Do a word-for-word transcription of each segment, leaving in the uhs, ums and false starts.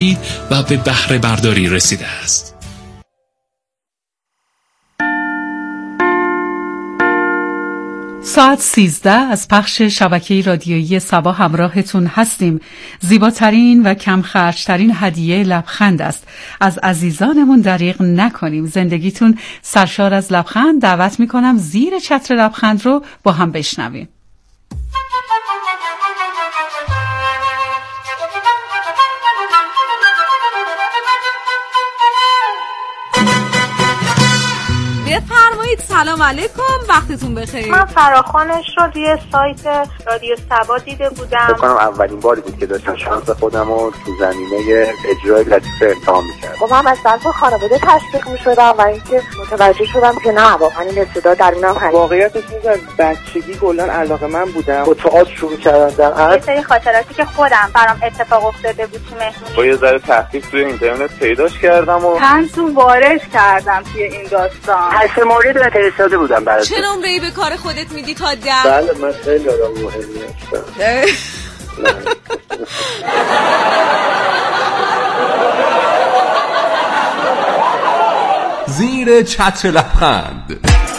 و به بهره برداری رسیده است. ساعت سیزده از پخش شبکه رادیویی صبا همراهتون هستیم. زیباترین و کم خرجترین هدیه لبخند است. از عزیزانمون دریغ نکنیم. زندگیتون سرشار از لبخند. دعوت میکنم زیر چتر لبخند رو با هم بشنویم. بفرمایید. سلام علیکم، وقتتون بخیر. من فراخوانش رو روی سایت رادیو صبا دیده بودم. فکر کنم اولین باری بود که داشتم شانس خودم رو تو زمینه اجرای لطیفه امتحان می‌کردم. خب من از طرف خانواده تشویق می‌شدم و اینکه متوجه شدم که نه، واقعا این استعداد درونم هست. واقعیتش اینه از بچگی کلاً علاقه من بودم. با تئاتر شروع کردم. یه سری خاطراتی که خودم برام اتفاق افتاده بود تو مهمونی، با یه ذره تحقیق توی اینترنت پیداش کردم و چند وارد کردم توی این داستان. هشت مورد رو فرستاده بودم برات. چه نمره‌ای به کار خودت میدی تا ده؟ بله من خیلی آدم مهمی هستم. زیر چتر لبخند.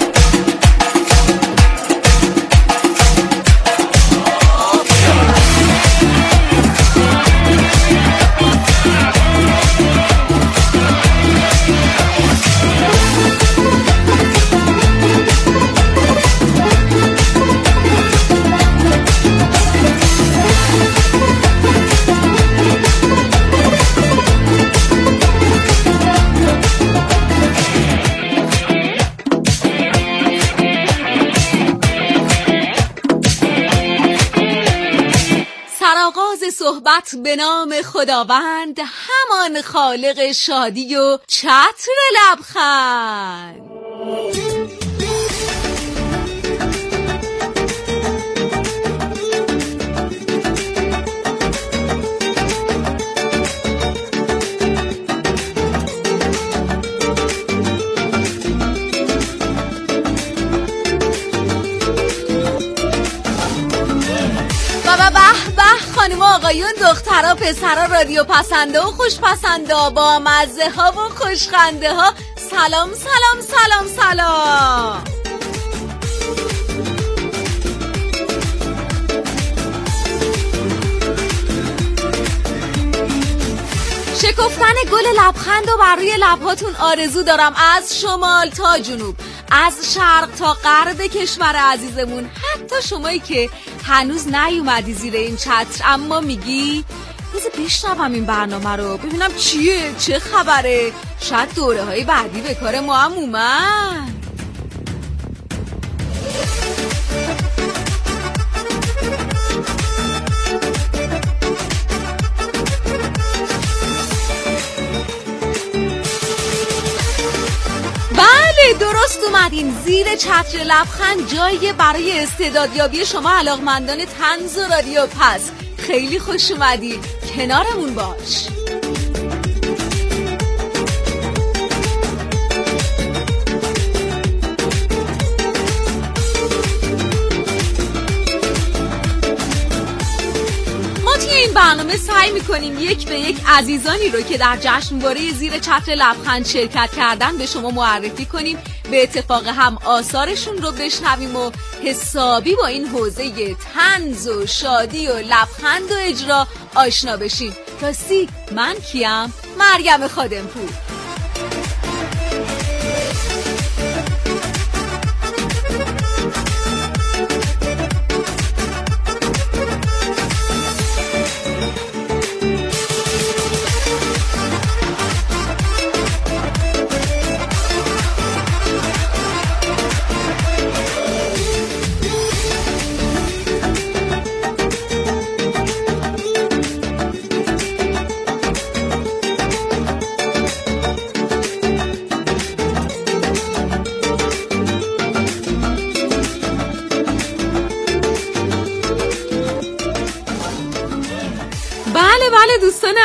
صحبت به نام خداوند، همان خالق شادی و چتر لبخند. خانم آقایون، دخترها، پسرها، رادیو پسنده و خوش پسنده با مزه ها و خوشخنده ها، سلام سلام سلام سلام. شکفتن گل لبخند و بر روی لبهاتون آرزو دارم، از شمال تا جنوب، از شرق تا غرب کشور عزیزمون. حتی شمایی که هنوز نیومدی زیر این چتر اما میگی بذار بشنوم این برنامه رو ببینم چیه، چه خبره، شاید دوره های بعدی به کار ما هم اومد. درست اومدین. زیر چتر لبخند جایی برای استعدادیابی شما علاقمندان طنز و رادیو پس. خیلی خوش اومدی، کنارمون باش. این برنامه سعی میکنیم یک به یک عزیزانی رو که در جشنواره زیر چتر لبخند شرکت کردن به شما معرفی کنیم، به اتفاق هم آثارشون رو بشنویم و حسابی با این حوزه طنز و شادی و لبخند و اجرا آشنا بشیم. راستی من کیم؟ مریم خادمپور.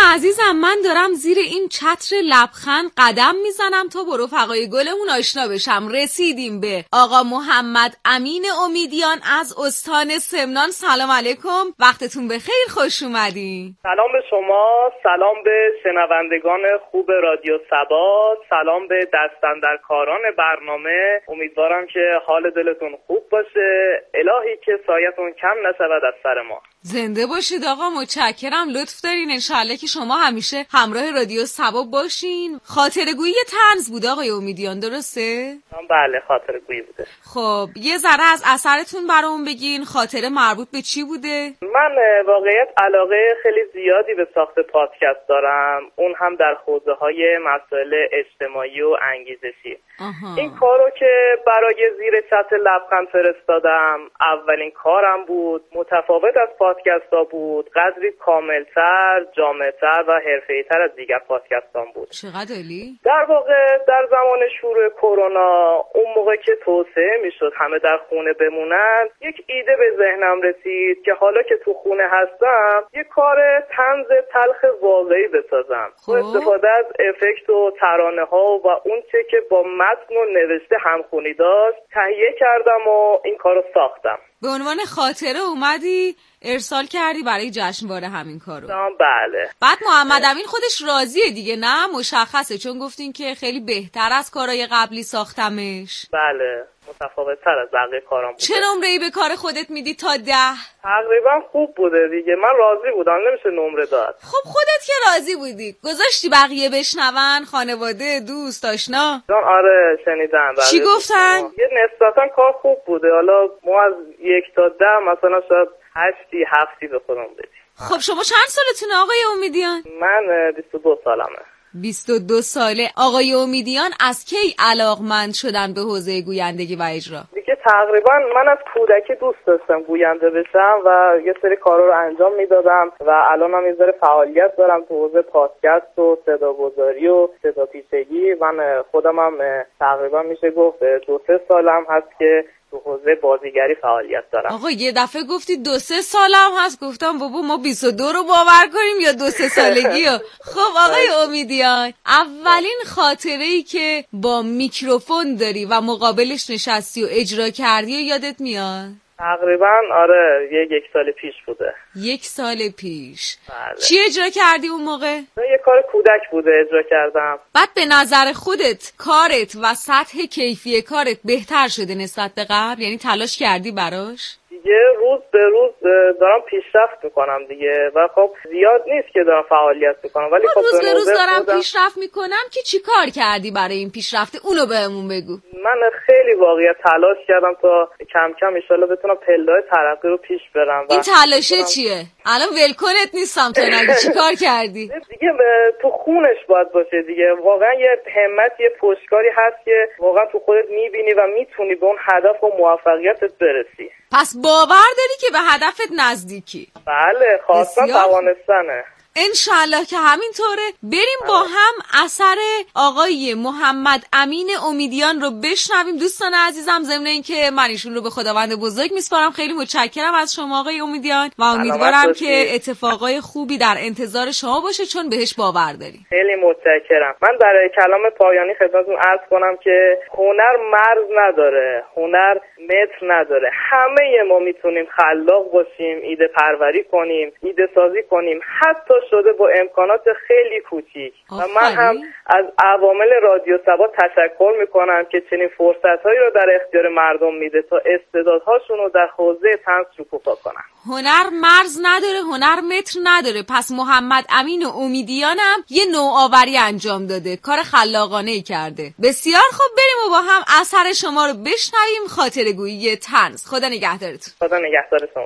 عزیزم، من دارم زیر این چتر لبخند قدم میزنم تا با رفقای گلمون آشنا بشم. رسیدیم به آقا محمد امین امیدیان از استان سمنان. سلام علیکم، وقتتون بخیر، خوش اومدین. سلام به شما، سلام به شنوندگان خوب رادیو صبا، سلام به دستاندرکاران برنامه. امیدوارم که حال دلتون خوب باشه، الهی که سایتون کم نشود از سر ما. زنده باشید آقا، متشکرم، لطف دارین. انشالله که شما همیشه همراه رادیو صبا باشین. خاطرگویی طنز بود آقای امیدیان، درسته؟ بله، خاطرگویی بوده. خب یه ذره از اثرتون برامون بگین. خاطره مربوط به چی بوده؟ من واقعیت علاقه خیلی زیادی به ساخت پادکست دارم، اون هم در حوزه های مسائل اجتماعی و انگیزشی. آها. این کارو که برای زیر چتر لبخند فرستادم اولین کارم بود، متفاوت از پادکست ها بود، قدری کاملتر، جامعتر و حرفه‌ای‌تر از دیگر پادکست ها بود. چقدر عالی. در واقع در زمان شروع کرونا، اون موقع که توسعه میشد همه در خونه بمونن، یک ایده به ذهنم رسید که حالا که تو خونه هستم یک کار طنز تلخ واقعی بسازم با استفاده از افکت و ترانه ها و اون چه که با متن و نوشته همخونی داشت تهیه کردم و این کارو ساختم. به عنوان خاطره اومدی ارسال کردی برای جشنواره همین کارو؟ بله. بعد محمد امین خودش راضیه دیگه، نه؟ مشخصه، چون گفتین که خیلی بهتر از کارهای قبلی ساختمش. بله، متفاوت‌تر از بقیه کارام بوده. چه نمره‌ای به کار خودت میدی تا ده؟ تقریبا خوب بوده دیگه، من راضی بودم، نمیشه نمره داد. خب خودت که راضی بودی، گذاشتی بقیه بشنون؟ خانواده، دوست، آشنا؟ جان آره، شنیدم. چی گفتن؟ یه نسبتا کار خوب بوده، حالا ما از یک تا ده مثلا شاید هشتی هفتی به خودم بدیم. خب شما چند سالتونه آقای امیدیان؟ من بیست و دو سالمه. بیست و دو ساله. آقای امیدیان از کی علاقمند شدن به حوزه گویندگی و اجرا؟ دیگه تقریبا من از کودکی دوست داشتم گوینده بشم و یه سری کارا رو انجام میدادم و الان هم یه ذره فعالیت دارم تو حوزه پادکست و صداگذاری و صدا پیشگی. من خودم هم تقریبا میشه گفت دو سه سالم هست که تو حوزه بازیگری فعالیت دارم. آقا یه دفعه گفتی دو سه سالم هست، گفتم بابا ما بیست و دو رو باور کنیم یا دو سه سالگی رو. خب آقای امیدیان، اولین خاطره‌ای که با میکروفون داری و مقابلش نشستی و اجرا کردی و یادت میاد؟ تقریبا آره، یک یک سال پیش بوده. یک سال پیش. بله. چی اجرا کردی اون موقع؟ یه کار کودک بوده اجرا کردم. بعد به نظر خودت کارت و سطح کیفی کارت بهتر شده نسبت به قبل؟ یعنی تلاش کردی براش؟ دیگه روز به روز دارم پیشرفت میکنم دیگه و خب زیاد نیست که دارم فعالیت میکنم، ولی خب روز به روز دارم خودم... پیشرفت میکنم که چی کار کردی برای این پیشرفت؟ اونو بهمون بگو. من خیلی واقعا تلاش کردم تا کم کم ان شاءالله بتونم پله‌های ترقی رو پیش برم. و این تلاشه بتونم... چیه؟ الان ولکنت نیستم تو نگی چی کار کردی؟ دیگه تو خونش باید باشه دیگه، واقعا یه همت، یه پشتکاری هست که واقعا تو خودت میبینی و میتونی به اون هدف و موفقیتت برسی. پس باور داری که به هدفت نزدیکی؟ بله، خواستن توانستنه. انشالله که همینطوره. بریم با هم اثر آقای محمد امین امیدیان رو بشنویم. دوستان عزیزم، ضمن اینکه من ایشون رو به خداوند بزرگ میسپارم، خیلی متشکرم از شما آقای امیدیان و امیدوارم که اتفاقای خوبی در انتظار شما باشه چون بهش باور داریم. خیلی متشکرم. من در کلام پایانی خدمتتون عرض کنم که هنر مرز نداره، هنر متر نداره. همه ما میتونیم خلاق باشیم، ایده پروری کنیم، ایده سازی کنیم، حتی شده با امکانات خیلی کوچیک. و من هم از عوامل رادیو صبا تشکر میکنم که چنین فرصتهایی رو در اختیار مردم میده تا استعدادهاشون رو در حوزه طنز شکوفا کنن. هنر مرز نداره، هنر متر نداره. پس محمد امین امیدیانم یه نوآوری انجام داده، کار خلاقانه ای کرده. بسیار خوب، بریم و با هم اثر شما رو بشنویم. خاطرگویی طنز. خدا نگهدارتون. خدا نگهدار شما.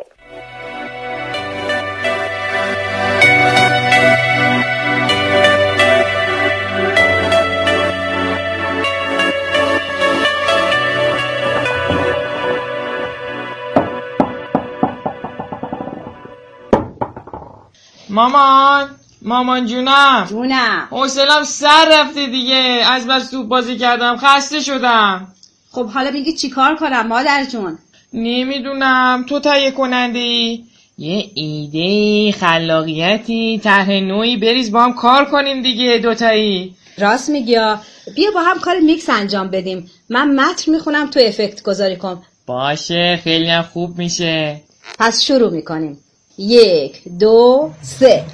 مامان مامان جونم جونم حوصله‌ام سر رفته دیگه، از بس توپ بازی کردم خسته شدم. خب حالا میگی چی کار کنم مادر جون؟ نمیدونم، تو تهیه کننده ای. یه ایده، خلاقیتی، طرح نوعی بریز با هم کار کنیم دیگه دوتایی. راست میگی. بیا با هم کار میکس انجام بدیم. من متن میخونم تو افکت گذاری کن. باشه، خیلی هم خوب میشه. پس شروع میکنیم. یک دو سه.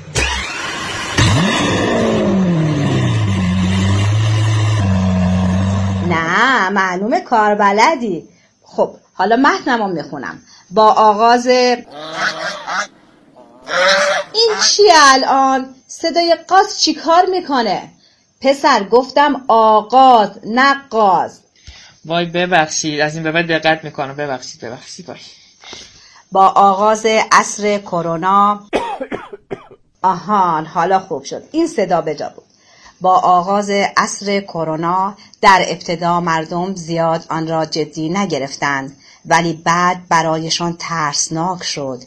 نه معلومه کار بلدی. خب حالا متنمو میخونم با آغاز. این چی الان؟ صدای قاز چی کار میکنه؟ پسر گفتم آغاز نه قاز. وای ببخشید، از این به بعد دقت میکنم. ببخشید ببخشید وای. با آغاز عصر کرونا. آهان حالا خوب شد، این صدا بجا بود. با آغاز عصر کرونا در ابتدا مردم زیاد آن را جدی نگرفتند، ولی بعد برایشان ترسناک شد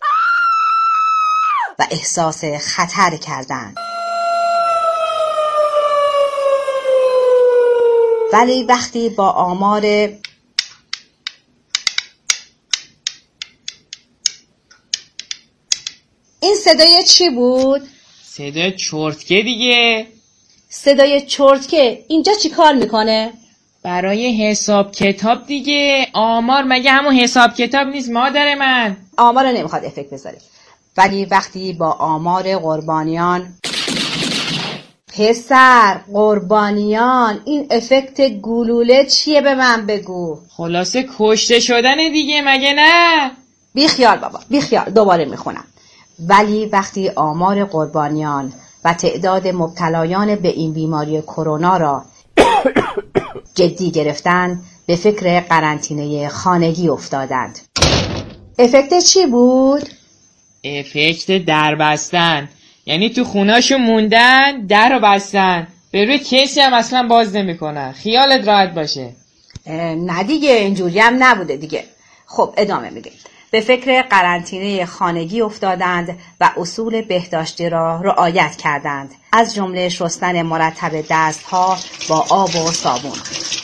و احساس خطر کردند. ولی وقتی با آمار این صدای چی بود؟ صدای چرتکه دیگه. صدای چرتکه اینجا چی کار میکنه؟ برای حساب کتاب دیگه. آمار مگه همون حساب کتاب نیست مادر من؟ آمار نمیخواد افکت بذاری. ولی وقتی با آمار قربانیان. پسر قربانیان، این افکت گلوله چیه به من بگو؟ خلاصه کشته شدن دیگه مگه نه؟ بیخیال بابا بیخیال، دوباره میخونم. ولی وقتی آمار قربانیان و تعداد مبتلایان به این بیماری کرونا را جدی گرفتند، به فکر قرنطینه خانگی افتادند. افکت چی بود؟ افکت در بستن. یعنی تو خونه‌شون موندن، در رو بستن، به روی کسی هم اصلا باز نمی‌کنن. خیالت راحت باشه. نه دیگه اینجوری هم نبوده دیگه. خب ادامه میگه. به فکر قرنطینه خانگی افتادند و اصول بهداشتی را رعایت کردند، از جمله شستن مرتب دستها با آب و صابون.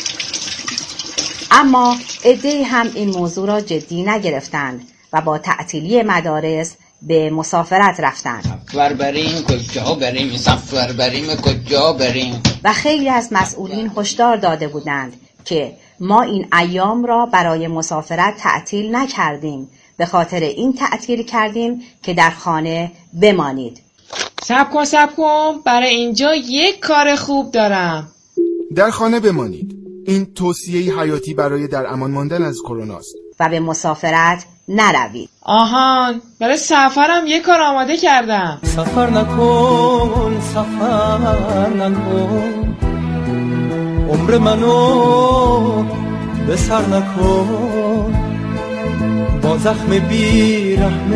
اما عده‌ای هم این موضوع را جدی نگرفتند و با تعطیلی مدارس به مسافرت رفتند. سفر بریم کجا بریم، سفر بریم کجا بریم. و خیلی از مسئولین هشدار داده بودند که ما این ایام را برای مسافرت تعطیل نکردیم، به خاطر این تعطیل کردیم که در خانه بمانید. صبر کن صبر کن، برای اینجا یک کار خوب دارم. در خانه بمانید. این توصیه حیاتی برای در امان ماندن از کرونا است. و به مسافرت نروید. آهان، برای سفرم یک کار آماده کردم. سفر نکن سفر نکن، عمر منو به سر نکن، با زخم بی رحم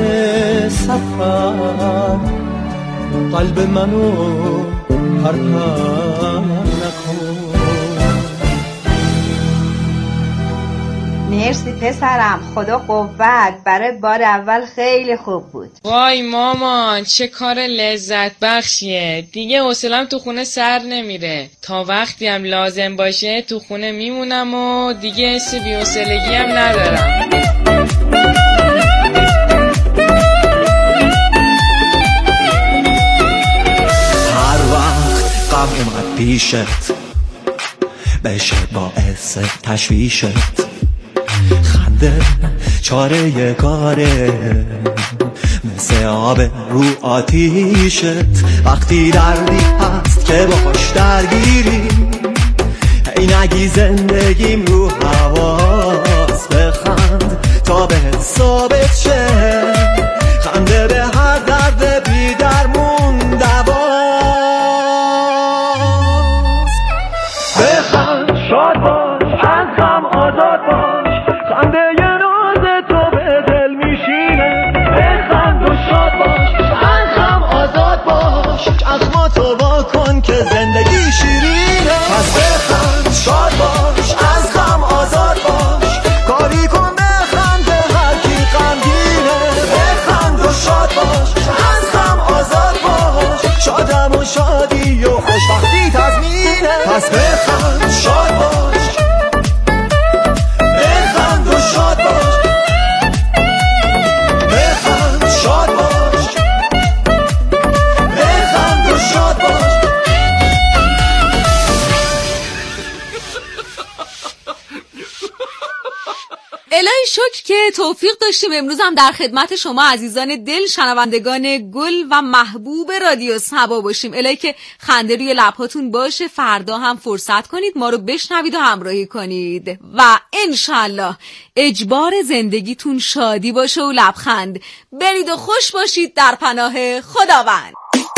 سفر قلب منو پرپر نکن. مرسی پسرم، خدا قوت. برای بار اول خیلی خوب بود. وای مامان چه کار لذت بخشیه. دیگه حوصله‌ام تو خونه سر نمیره. تا وقتی هم لازم باشه تو خونه میمونم و دیگه حس بی‌حوصلگی هم ندارم. هر وقت غم اومد پیشت بشه باعث تشویشت، خنده چاره کاره مثل آب رو آتیشت. وقتی دردی هست که باش درگیری، ای نگی زندگیم رو حواس، بخند تا به ثابت شه، خنده به هر درد بی درمون دواست. بخند شاد باش، از غم آزاد باش، خنده یه ناز تو به دل میشینه. بخند و شاد باش، از غم آزاد باش، چشماتو وا کن که زندگی شیرینه. پس بخند شاد باش، از غم آزاد باش، کاری کن بخند هر کی غمگینه. بخند و شاد باش، از غم آزاد باش، شادم و شادی و خوشبختی تضمینه. پس بخند شاد باش، بخند و شاد باش، بخند شاد شکر که توفیق داشتیم امروز هم در خدمت شما عزیزان دل، شنوندگان گل و محبوب رادیو صبا باشیم. الهی که خنده روی لبهاتون باشه، فردا هم فرصت کنید ما رو بشنوید و همراهی کنید و انشالله اجبار زندگیتون شادی باشه و لبخند. برید و خوش باشید در پناه خداوند.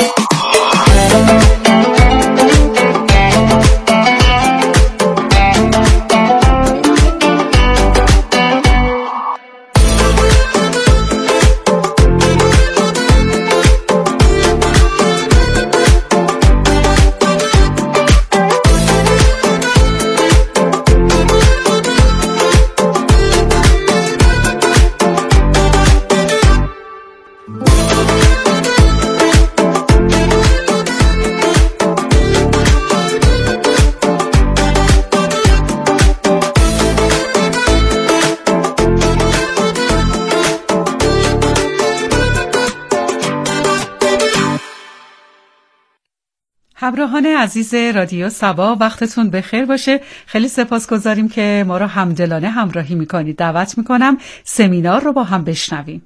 همراهان عزیز رادیو صبا، وقتتون بخیر باشه. خیلی سپاسگزاریم که ما رو همدلانه همراهی میکنید. دعوت میکنم سمینار رو با هم بشنویم.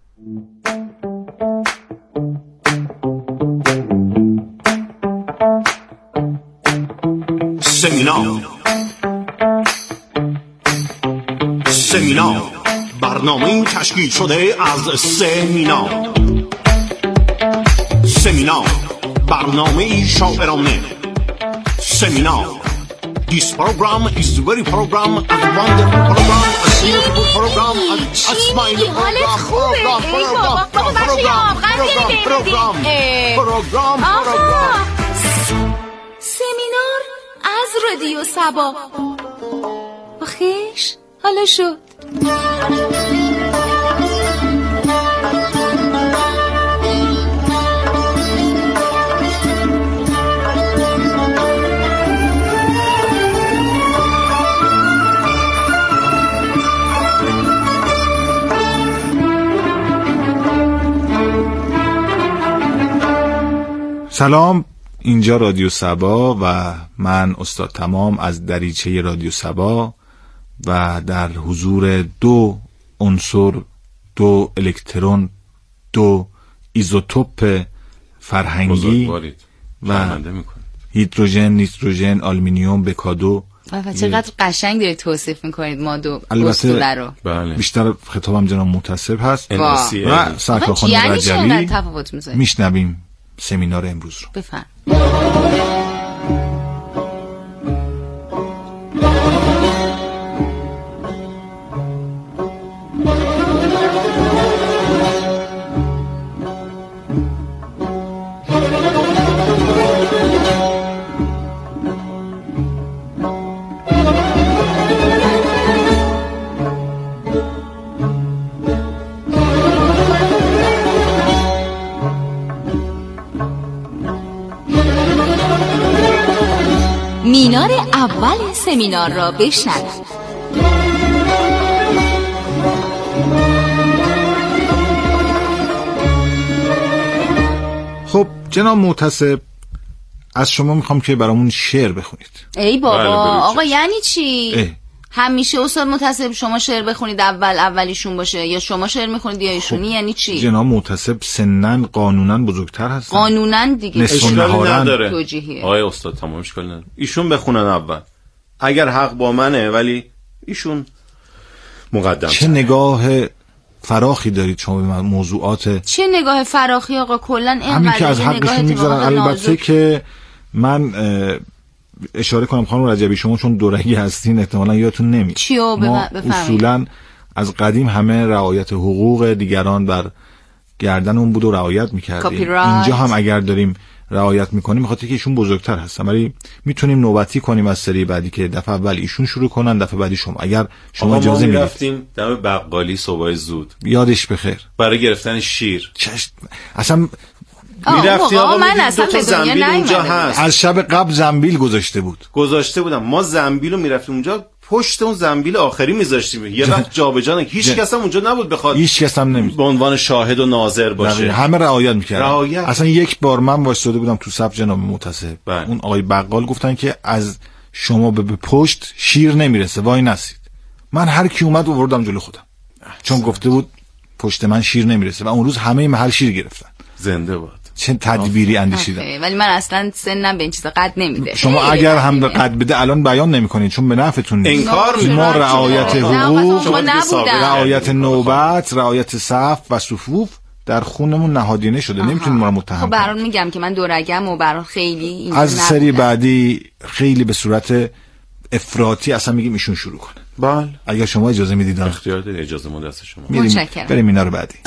سمینار سمینار برنامه تشکیل شده از سمینار سمینار برنامه شاعرانه. سمینار. This program is very program and wonderful program, a beautiful program, a smiling program, program, program, program, program, program, program. سمینار از رادیو صبا. آخیش حالا شد. سلام، اینجا رادیو صبا و من استاد تمام از دریچه رادیو صبا و در حضور دو عنصر، دو الکترون، دو ایزوتوپ فرهنگی و هیدروژن، نیتروژن، آلومینیوم، بکادو. و چقدر قشنگ دارید توصیف میکنید ما دو اسطوره رو. بله. بیشتر خطابم جناب محتسب هست و سرکار خانم رجبی. میشنویم سمینار امروز رو. بفرم. مینار اول سمینار را بشنوید. خب جناب محتسب، از شما میخوام که برامون شعر بخونید. ای بابا، آقا یعنی چی؟ اه. همیشه استاد محتسب شما شعر بخونید اول اولیشون باشه، یا شما شعر میخونید یا ایشونی؟ خب. یعنی چی؟ جناب محتسب سنن قانونا بزرگتر هستن. قانونا دیگه اشکال نداره. آقای استاد تمام اشکال نداره. ایشون بخونن اول. اگر حق با منه، ولی ایشون مقدم. چه نگاه فراخی دارید شما به موضوعات. چه نگاه فراخی آقا؟ کلا همین که از حقشون میگذارن. البته که من اشاره کنم خانم رجبی، شما چون دورگی هستین احتمالاً یادتون نمیاد. چیو ما اصولاً از قدیم همه رعایت حقوق دیگران بر گردن اون بود و رعایت میکردیم. اینجا هم اگر داریم رعایت میکنیم بخاطر که ایشون بزرگتر هستن، ولی میتونیم نوبتی کنیم از سری بعدی که دفعه اول ایشون شروع کنن، دفعه بعدی شما، اگر شما اجازه میدید. ما رفتیم دم بقالی صبح زود، یادش بخیر، برای گرفتن شیر. چش... اصلا میرفتی آقا، من اصلا به زنبیل اونجا هست. از شب قبل زنبیل گذاشته بود گذاشته بودم ما زنبیلو میرفتیم اونجا، پشت اون زنبیل آخری میذاشتیم. یه وقت جابجا هیچ کس هم اونجا نبود بخواد، هیچ کس هم نمی به عنوان شاهد و ناظر باشه. همه رعایت میکردن. اصلا یک بار من وایساده بودم تو صف جناب محتسب، اون آقای بقال گفتن که از شما به پشت شیر نمیرسه، وای نسید. من هر کی اومد آوردم جلو خودم. چون گفته بود پشت من شیر نمیرسه و اون روز همه محل شیر گرفتن. زنده باد. چه تدبیری اندیشیدن. ولی من اصلا سنم به این چیزا قد نمیده. شما اگر هم قد بده الان بیان نمیکنید چون به نفعتون نیست. انکار میکنید. ما رعایت حقوق، نبودم. رعایت نوبت، رعایت صف و صفوف در خونمون نهادینه شده. نمیتونیم ما رو متهم کنید. خب برام میگم که من دورگم و برام خیلی این از سری بعدی خیلی به صورت افراطی اصلا میگیم ایشون شروع کنه. بله. اگر شما اجازه میدید اختیار دارید، اجازه ما دست شما. متشکرم. بریم اینا رو بعدی.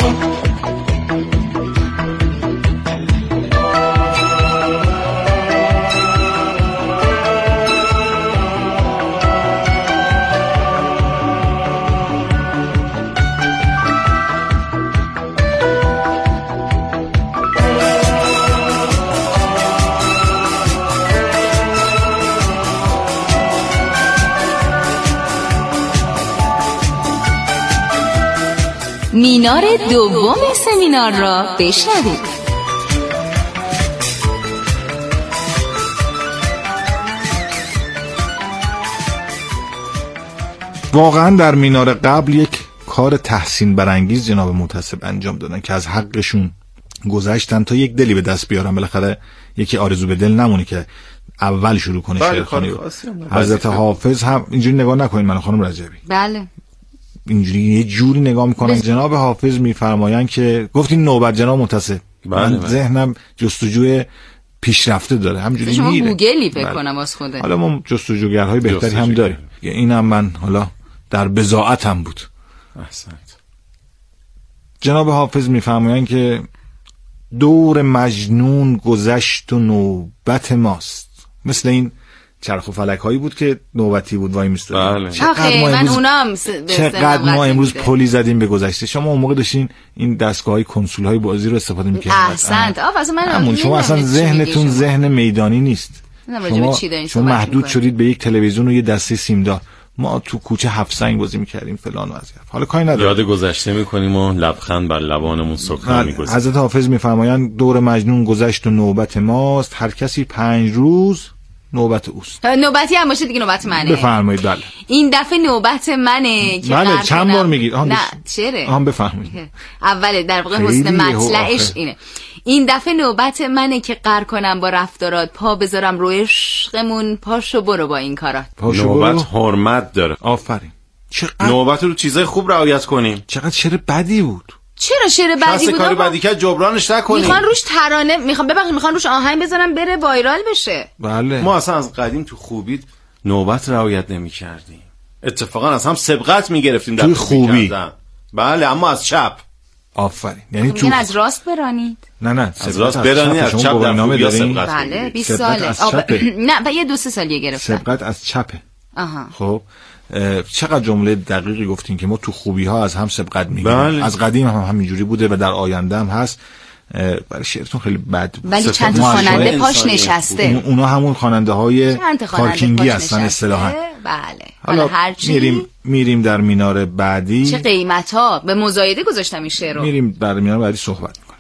مینار دوم سمینار را بشنوید. واقعا در مینار قبل یک کار تحسین برانگیز جناب محتسب انجام دادن که از حقشون گذشتن تا یک دلی به دست بیارن. بالاخره یکی آرزو به دل نمونه که اول شروع کنه شعرخوانی. حضرت حافظ هم اینجوری نگاه نکنین من خانم رجبی. بله. اینجوری یه جوری نگاه میکنن. بس... جناب حافظ میفرمایند که گفتین نوبت جناب محتسب. من ذهنم جستجوی پیشرفته داره همینجوری شما میره. گوگلی فکر کنم واسه خوده. حالا ما جستجوگرهای بهتری هم داریم. اینم من حالا در بضاعتم بود. احسنت. جناب حافظ میفرمایند که دور مجنون گذشت و نوبت ماست. مثل این چرخ و فلک هایی بود که نوبتی بود وای میستاد. بله. آخه من اونام چقدر ما امروز پلی زدیم به گذشته. شما اون موقع داشتین این دستگاه های کنسول های بازی رو استفاده میکردید. احسنت. آ واسه من همون شما اصلا ذهنتون ذهن میدانی نیست. شما شما محدود شدید به یک تلویزیون و یه دسته سیمدار. ما تو کوچه هفت سنگ بازی میکردیم فلان وضعیت. حالا کاری نداره. یاد گذشته میکنیم و لبخند بر لبانمون سکون میگذاره. حضرت حافظ میفرمایند دور مجنون گذشت و نوبت ماست. هر کسی پنج روز نوبت اوست. نوبتی هم باشه دیگه نوبت منه. بفرمایید. بله. این دفعه نوبت منه که بله چند بار میگید؟ نه چرا؟ هم بفرمایید. اوله در واقع حسن مطلعش اینه. این دفعه نوبت منه که قر کنم با رفتارات، پا بذارم روی عشقمون، پاشو برو با این کارات. نوبت حرمت داره. آفرین. نوبت رو چیزای خوب رعایت کنیم. چقدر شعر بدی بود. چرا شعر بدی بود؟ کاری بدی که جبرانش نکنیم. میخوان روش ترانه، میخوان ببخشید میخوان روش آهنگ بزنن بره وایرال بشه. بله. ما اصلا از قدیم تو خوبی نوبت رعایت نمی‌کردیم. اتفاقا از هم سبقت می‌گرفتیم در خوبی. بله اما از چپ. آفرین. یعنی تو از راست برانید. نه نه از راست برانی از چپ در خوبی سبقت. بله بیست ساله. نه و یه دو سه سالیه گرفتم. سبقت از چپه. آها. خب چقدر جمله دقیقی گفتین که ما تو خوبی ها از هم سبقت میگیریم. بله. از قدیم هم همینجوری بوده و در آینده هم هست. برای شعرتون خیلی بد بود. ولی چند تا خواننده پاش نشسته. اونا همون خواننده های پارکینگی هستن اصطلاحاً. بله. حالا هرچی میریم میریم در مینار بعدی. چه قیمت ها به مزایده گذاشتم این شعر رو. میریم در مینار بعدی صحبت میکنیم.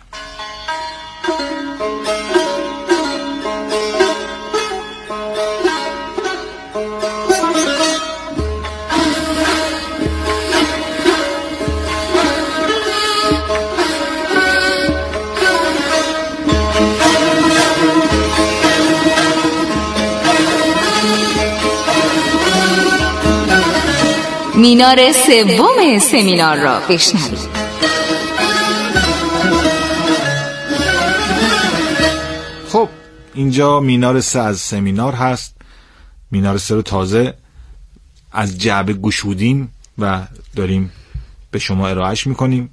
مینار سوم سمینار را بشنوید. خب اینجا مینار سه از سمینار هست. مینار سه رو تازه از جعبه گشودیم و داریم به شما ارائهش میکنیم.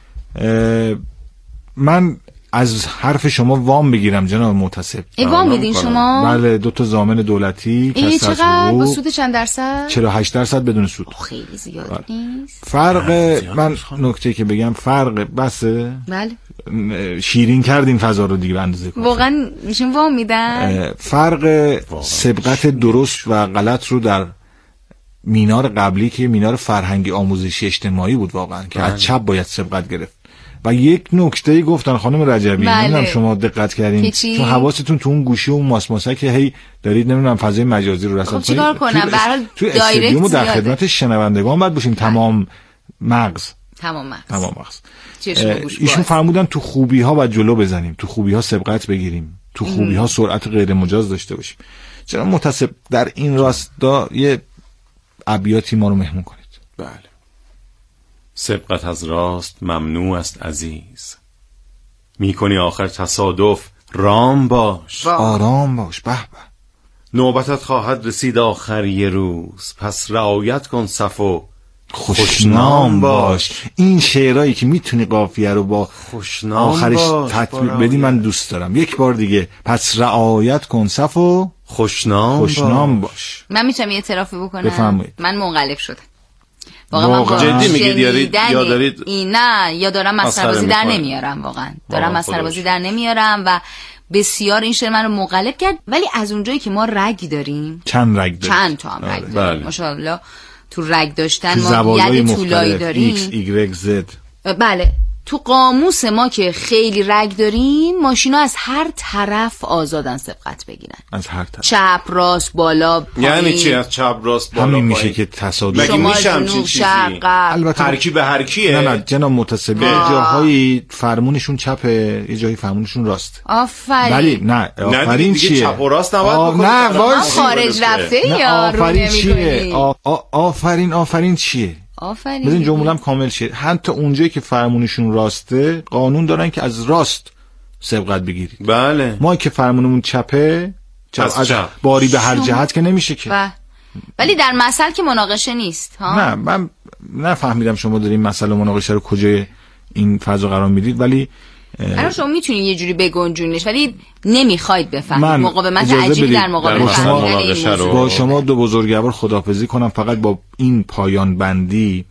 من از حرف شما وام بگیرم جناب محتسب. ای وام میدین شما؟ بله دو تا ضامن دولتی. ای چقدر؟ با سود چند درصد؟ چهل و هشت درصد بدون سود. خیلی زیاد بله. نیست. فرق من نکته که بگم فرق بسه. بله. شیرین کردین فضا رو دیگه به اندازه کافی. واقعا میشون وام میدن. فرق سبقت درست و غلط رو در مینار قبلی که مینار فرهنگی آموزشی اجتماعی بود واقعا که از چپ باید سبقت گرفت. و یک نکته گفتن خانم رجبی بله. نمیدونم شما دقت کردین چون حواستون تو اون گوشی و اون ماسماسه که هی دارید نمیدونم فضای مجازی رو رسد. خب چیکار کنم؟ تو استودیومو در خدمت شنوندگان باید باشیم. تمام مغز تمام مغز تمام مغز ایشون فرمودن تو خوبی ها و جلو بزنیم، تو خوبی ها سبقت بگیریم، تو خوبی ها سرعت غیر مجاز داشته باشیم. چرا متصب در این راستا یه ابیاتی ما رو مهمون کنید. بله. سبقت از راست ممنوع است عزیز، میکنی آخر تصادف رام باش، آرام باش. به به. نوبتت خواهد رسید آخر یه روز، پس رعایت کن صف و خوشنام باش. این شعرهایی که میتونی قافیه رو با خوشنام آخرش باش تطبیق بدی من دوست دارم. یک بار دیگه، پس رعایت کن صف و خوشنام, خوشنام باش. باش. من میتونم یه اعترافی بکنم؟ بفرمایید. من منقلب شدم واقعا. من جدی میگید یارید یا دارید این نه یا دارم مسخره بازی در نمیارم، واقعا دارم مسخره بازی در نمیارم و بسیار این شعر من رو منقلب کرد. ولی از اونجایی که ما رگ داریم، چند رگ داریم، چند تا هم رگ داریم ماشاءالله، تو رگ داشتن ما ید طولایی داریم، ایکس ایگرگ زد. بله. تو قاموس ما که خیلی رگ داریم، ماشینا از هر طرف آزادن سبقت بگیرن، از هر طرف، چپ راست بالا پایین. یعنی چی از چپ راست بالا همین پایین؟ میشه که تصادف مگه میشه همچین چیزی؟ البته هر کی به هر کیه. نه نه جناب متصبی، جاهایی فرمونشون چپه، یه جایی فرمونشون راست. آفرین. ولی نه آفرین چیه؟ چپ و راست نباید بکنید. نه وایس خارج رفته یارو نمی‌کنی. آفرین آفرین چیه؟ آفرین. بزن جمله‌ام کامل شه. حتی اونجایی که فرمونشون راسته، قانون دارن که از راست سبقت بگیرید. بله. ما که فرمونمون چپه، چپ از, از چپ. باری به هر جهت که نمیشه که. بله. ولی در مثل که مناقشه نیست ها. نه من نفهمیدم شما دارین مسئله مناقشه رو کجای این فضا قرار میدید، ولی الان شما میتونید یه جوری بگنجونیش ولی نمیخواید بفهمید. مقاومت عجیبی در مقابل فهمیدن این موضوع. با شما دو بزرگوار خداحافظی کنم، فقط با این پایان بندی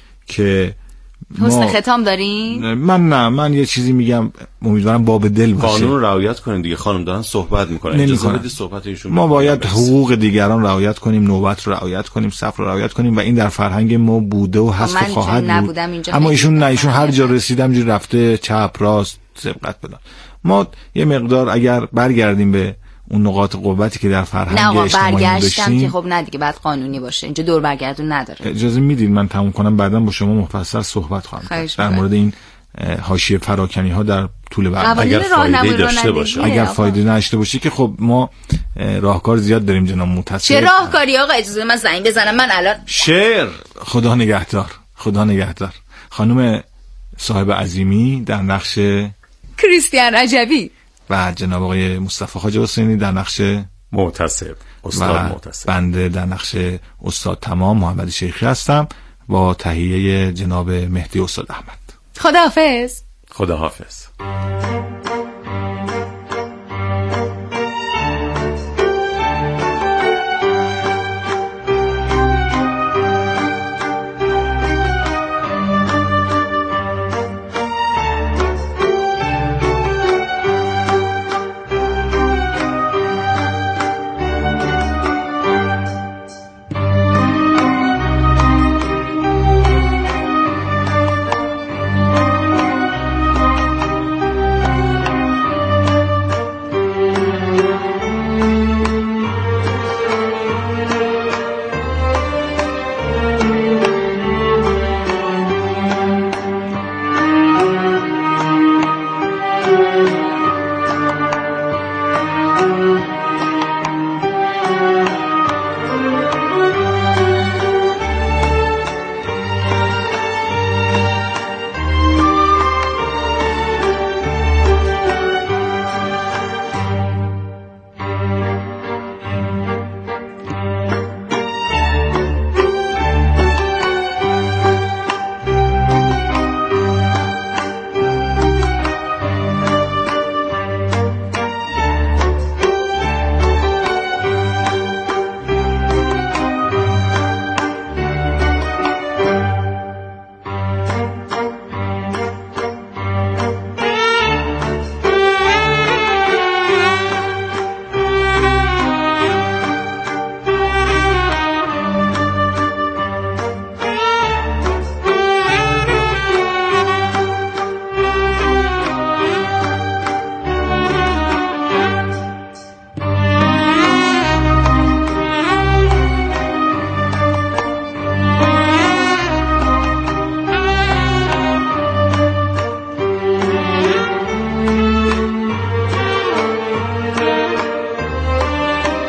که حسن ختام دارین. من نه من یه چیزی میگم، امیدوارم باب دل باشه. قانون رو رعایت کنین دیگه. خانم دارن صحبت میکنن، اجازه بدید صحبت ایشون. ما باید حقوق دیگران رعایت کنیم، نوبت رو رعایت کنیم، صف رو رعایت کنیم و این در فرهنگ ما بوده و هست و خواهد بود. اما ایشون نه، ایشون هر جا رسیدم جوری رفته چپ راست سبقت بدن. ما یه مقدار اگر برگردیم به اون نقاط قوتی که در فرهنگ اجتماعی داشتیم که خب نه دیگه بعد قانونی باشه، اینجا دور برگردون نداره. اجازه میدید من تموم کنم، بعدا با شما مفصل صحبت خواهم کرد در مورد این حاشیه پراکنی ها در طول برنامه. اگر فایده داشته باشه، اگر فایده نداشته باشه که خب ما راهکار زیاد داریم جناب متصل. چه راهکاری آقا؟ اجازه من زنگ بزنم من الان. شعر. خدا نگهدار، خدا نگهدار. خانم صاحب عظیمی در نقش کریستیان رجبی و جناب آقای مصطفی خواجه حسینی در نقش معتصب، استاد معتصب. بنده در نقش استاد تمام محمد شیخی هستم با تهیه جناب مهدی استاد احمد. خداحافظ. خداحافظ.